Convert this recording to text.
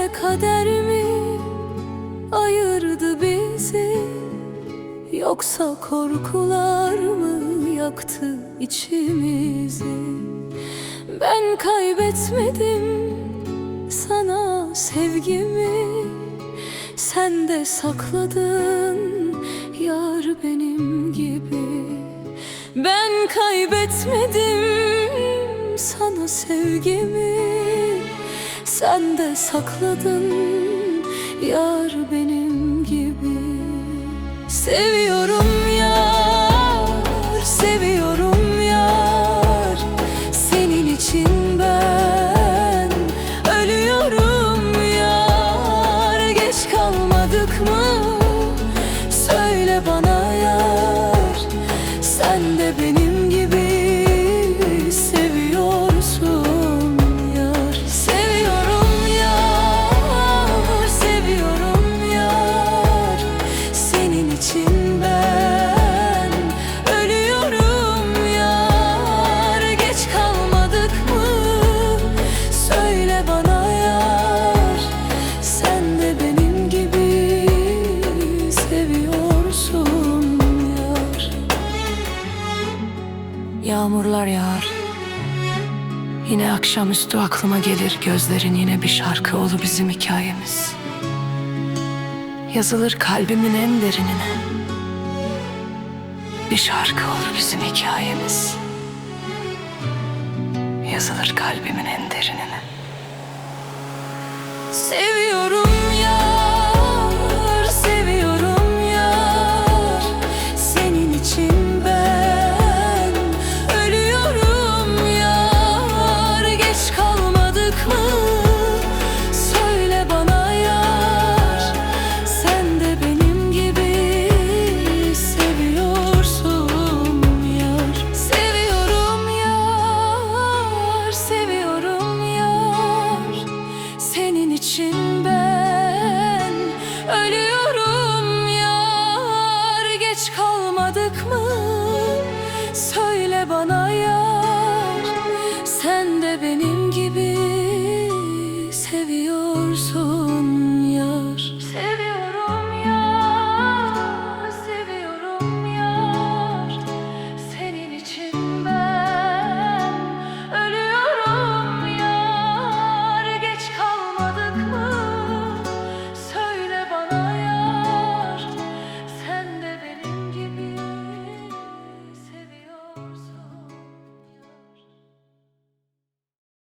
Senle kader mi ayırdı bizi, yoksa korkular mı yaktı içimizi? Ben kaybetmedim sana sevgimi, sen de sakladın yar benim gibi. Ben kaybetmedim sana sevgimi, sen de sakladın yar benim gibi. Seviyorum yar, seviyorum yar, senin için ben ölüyorum yar. Geç kalmadık mı? Söyle bana yar, sen de benim gibi seviyorsun yar. Seviyorum yar, seviyorum yar, senin için ben ölüyorum yar. Geç kalmadık mı? Söyle bana yar, sen de benim gibi seviyorsun yar. Yağmurlar yağar, yine akşamüstü aklıma gelir gözlerin, yine bir şarkı olur bizim hikayemiz. Yazılır kalbimin en derinine, bir şarkı olur bizim hikayemiz. Yazılır kalbimin en derinine. Seviyorum yar, seviyorum yar, senin için ben ölüyorum yar. Geç kalmadık mı? Söyle bana yar, sen de benim gibi seviyorsun yar. Seviyorum yar, seviyorum yar, senin için ben ölüyorum yar. Geç kalmadık mı? Söyle bana yar, sen de benim gibi